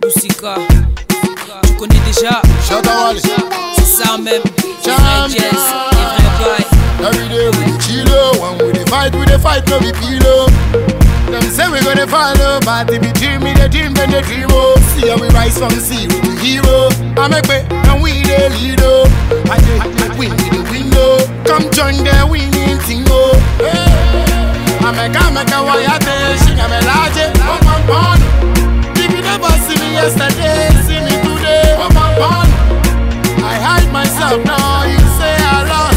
Doucica, tu connais déjà. C'est ça même. Les vrais jazz, les vrais bails. Every day we chill when we dey fight, no be pillow. Them say we gonna follow, but if you dream me the dream, then the dream oh. See how we rise from zero to hero. I make way and we the lead oh. I win with the window. Come join the winning thing oh. I make a wire sing a melody. If you never see me yesterday, see me today. I hide myself now, you say I lost.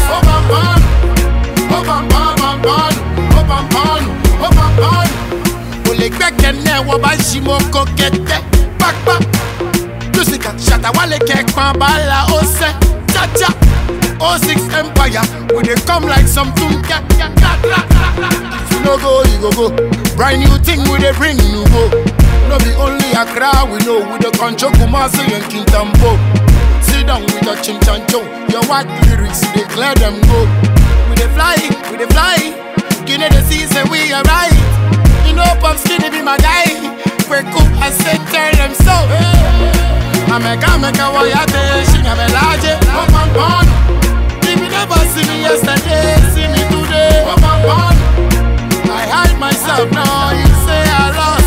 Ole gbẹ̀kẹ̀ náà wọ́n bá ṣí mọ́ kó kẹ̀kẹ́ pápá. Music àṣàtà wà lè kẹ́kọ̀ọ́ bàálà ó sẹ́ chacha. 06 Empire, we dey come like some tunka. If you no go, you go go. Brand new thing we dey bring you go. No be only Accra, we know we dey control Kumasi and Kintampo. Sit down with your chinchancho, your white lyrics, they clear them go. We dey fly, Guinea the season we are right. You know Pop Skinny be my guy. We're cool, I said tell them so. I make a wire sing a melody. If you never see me yesterday, see me today. I hide myself now, you say I lost.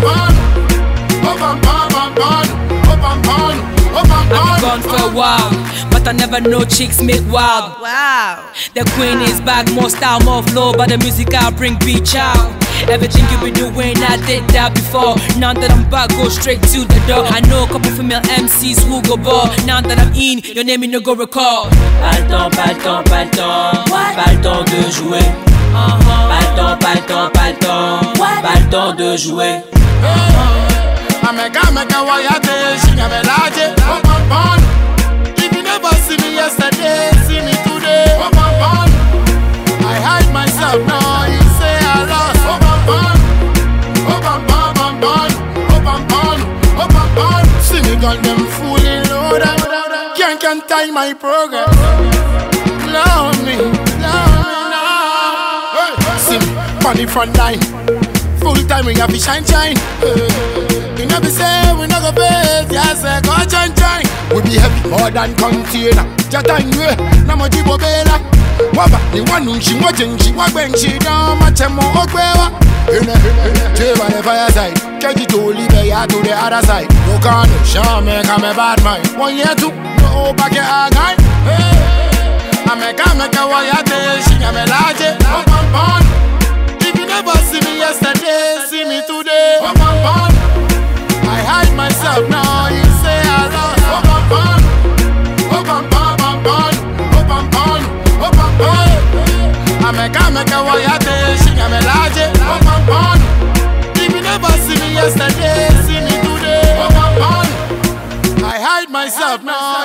I've been gone for a while, but I never know chicks make wild. Wow. The queen is back, more style, more flow, but the music I'll bring beach out. Everything you been doing, I did that before. Now that I'm back, go straight to the door. I know a couple female MCs who go ball. Now that I'm in, your name you no go recall. Pas le temps, pas le temps, pas le temps. Pas le temps de jouer. Pas le temps, pas le temps, pas le temps. Pas le temps de jouer. I make a wire sing a melody. If you never see me yesterday, see me today. I hide myself now, you say I lost. See me got them fooling loader. Can't tie my progress. Love me now. See me on the front line. Full time we have to shine. We never say we not go face, yes, go shine. We be heavy more than container. Jatangwe, Namajibo Bela. Waba, the one who she watching, she walking, she down, Machemo Okwewa. Jeva the fireside, Kaji to leave to the other side. No can show me come a bad mind. 1 year to no back your guy. I make a wire sing a melody. If you never see me yesterday, see me today. I hide myself now, you say I lost. I make a wire sing a melody. If you never see me yesterday, see me today. I hide myself now.